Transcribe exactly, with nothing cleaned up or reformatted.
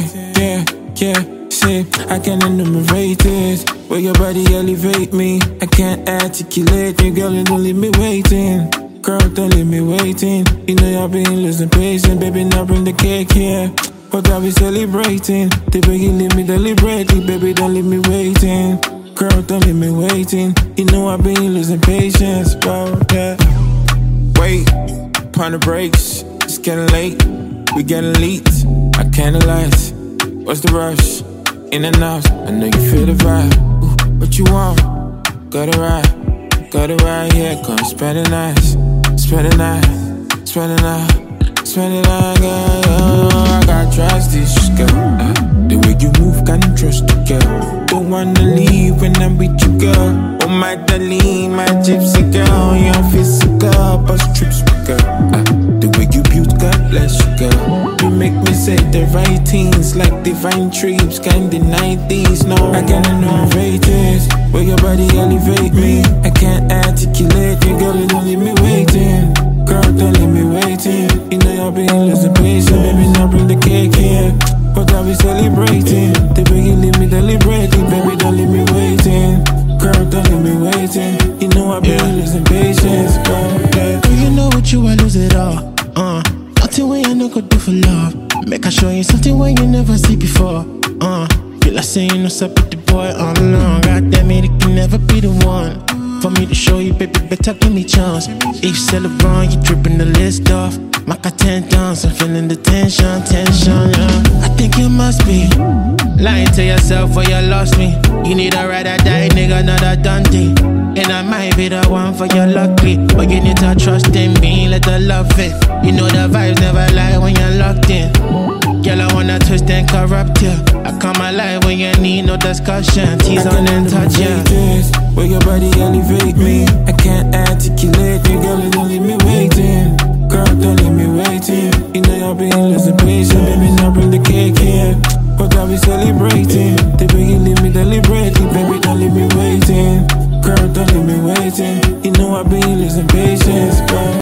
yeah, yeah. See, I can't enumerate this. Will your body elevate me? I can't articulate me, girl, you don't leave me waiting. Girl, don't leave me waiting. You know I've been losing patience, baby, now bring the cake here. What are we celebrating? The way you leave me deliberately, baby, don't leave me waiting. Girl, don't leave me waiting. You know I've been losing patience, wow, yeah. Wait, upon the brakes, it's getting late. We getting leaked, I can't analyze. What's the rush? In and out, I know you feel the vibe. Ooh, what you want? Got it right, got it right, yeah. Come spend the night, spend the night, spend the night, spend the night, girl. I gotta trust this girl. Uh, the way you move, can't trust the girl. Don't wanna leave when I'm with you, girl. Oh my darling, my gypsy girl, you're physical, bus trips, girl. Uh, the way you build, God bless you, girl. You make me say the right things like divine trips, can't deny these. No, I can't enumerate this. Will your body elevate me? I can't articulate me, girl. You don't leave me waiting. Girl, don't leave me waiting. You know I've been losing patience, baby. Now bring the cake here. What are we celebrating? The way you leave me deliberately, baby. Don't leave me waiting. Girl, don't leave me waiting. You know I've been yeah. losing patience. Girl, yeah. Girl, you know what you, I lose it all. Uh, nothing way I no go do for love. Make I show you something when you never see before. Uh, feel like saying what's up with the boy all along. God damn it, it can never be the one. For me to show you, baby, better give me chance. If celebrate, you tripping the list off. My ten dance, I'm feeling the tension, tension, yeah. I think you must be lying to yourself or you lost me. You need a ride or die, nigga, not a done thing. And I might be the one for your lucky, but you need to trust in me, let the love fit. You know the vibes never lie when you're locked in. Girl, I wanna twist and corrupt you. I come alive when you need no discussion. Tease on and touch you. Yeah. Will your body elevate me? I can't articulate me, girl, you don't leave me waiting. Girl, don't leave me waiting. You know I've been losing patience, baby, now bring the cake here. What are we celebrating? The way you leave me deliberately, baby, don't leave me waiting. Girl, don't leave me waiting. You know I've been losing patience, girl.